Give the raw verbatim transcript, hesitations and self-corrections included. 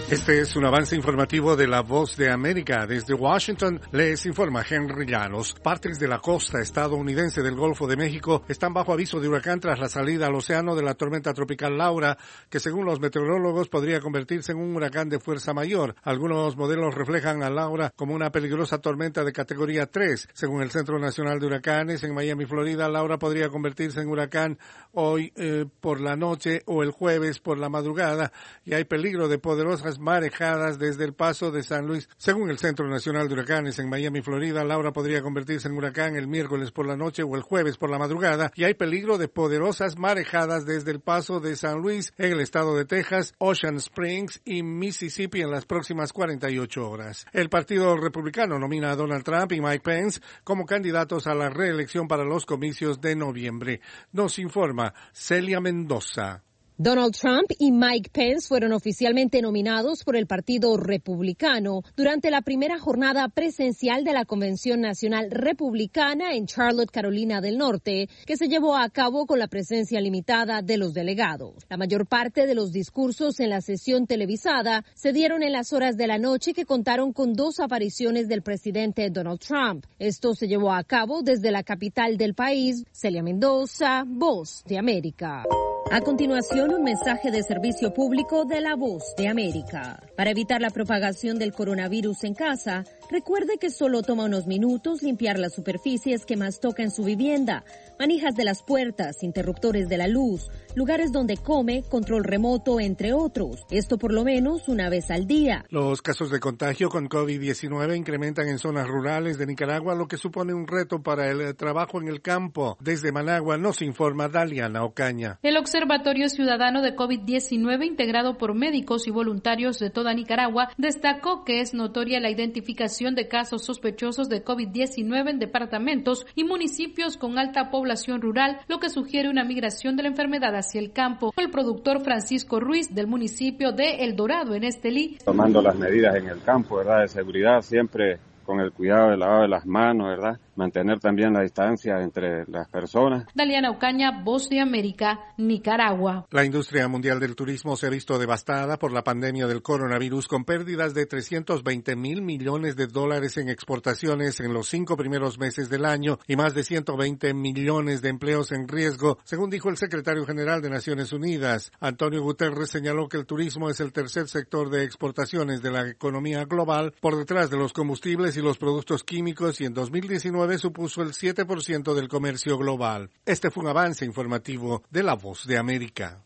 Este es un avance informativo de La Voz de América. Desde Washington les informa Henry Llanos. Partes de la costa estadounidense del Golfo de México están bajo aviso de huracán tras la salida al océano de la tormenta tropical Laura, que según los meteorólogos podría convertirse en un huracán de fuerza mayor. Algunos modelos reflejan a Laura como una peligrosa tormenta de categoría tres. Según el Centro Nacional de Huracanes, en Miami, Florida, Laura podría convertirse en huracán hoy eh, por la noche o el jueves por la madrugada, y hay peligro de poderosas marejadas desde el paso de San Luis. Según el Centro Nacional de Huracanes, en Miami, Florida, Laura podría convertirse en huracán el miércoles por la noche o el jueves por la madrugada, y hay peligro de poderosas marejadas desde el paso de San Luis en el estado de Texas, Ocean Springs y Mississippi en las próximas cuarenta y ocho horas. El Partido Republicano nomina a Donald Trump y Mike Pence como candidatos a la reelección para los comicios de noviembre. Nos informa Celia Mendoza. Donald Trump y Mike Pence fueron oficialmente nominados por el Partido Republicano durante la primera jornada presencial de la Convención Nacional Republicana en Charlotte, Carolina del Norte, que se llevó a cabo con la presencia limitada de los delegados. La mayor parte de los discursos en la sesión televisada se dieron en las horas de la noche, que contaron con dos apariciones del presidente Donald Trump. Esto se llevó a cabo desde la capital del país. Celia Mendoza, Voz de América. A continuación, un mensaje de servicio público de La Voz de América. Para evitar la propagación del coronavirus en casa, recuerde que solo toma unos minutos limpiar las superficies que más toca en su vivienda, manijas de las puertas, interruptores de la luz, lugares donde come, control remoto, entre otros. Esto por lo menos una vez al día. Los casos de contagio con COVID diecinueve incrementan en zonas rurales de Nicaragua, lo que supone un reto para el trabajo en el campo. Desde Managua nos informa Daliana Ocaña. El Observatorio Ciudadano de COVID diecinueve, integrado por médicos y voluntarios de toda Nicaragua, destacó que es notoria la identificación de casos sospechosos de COVID diecinueve en departamentos y municipios con alta población rural, lo que sugiere una migración de la enfermedad hacia el campo. El productor Francisco Ruiz, del municipio de El Dorado, en Estelí. Tomando las medidas en el campo, ¿verdad?, de seguridad, siempre con el cuidado del lavado de las manos, ¿verdad?, mantener también la distancia entre las personas. Daliana Ocaña, Voz de América, Nicaragua. La industria mundial del turismo se ha visto devastada por la pandemia del coronavirus, con pérdidas de trescientos veinte mil millones de dólares en exportaciones en los cinco primeros meses del año y más de ciento veinte millones de empleos en riesgo, según dijo el secretario general de Naciones Unidas. Antonio Guterres señaló que el turismo es el tercer sector de exportaciones de la economía global, por detrás de los combustibles y los productos químicos, y en dos mil diecinueve supuso el siete por ciento del comercio global. Este fue un avance informativo de La Voz de América.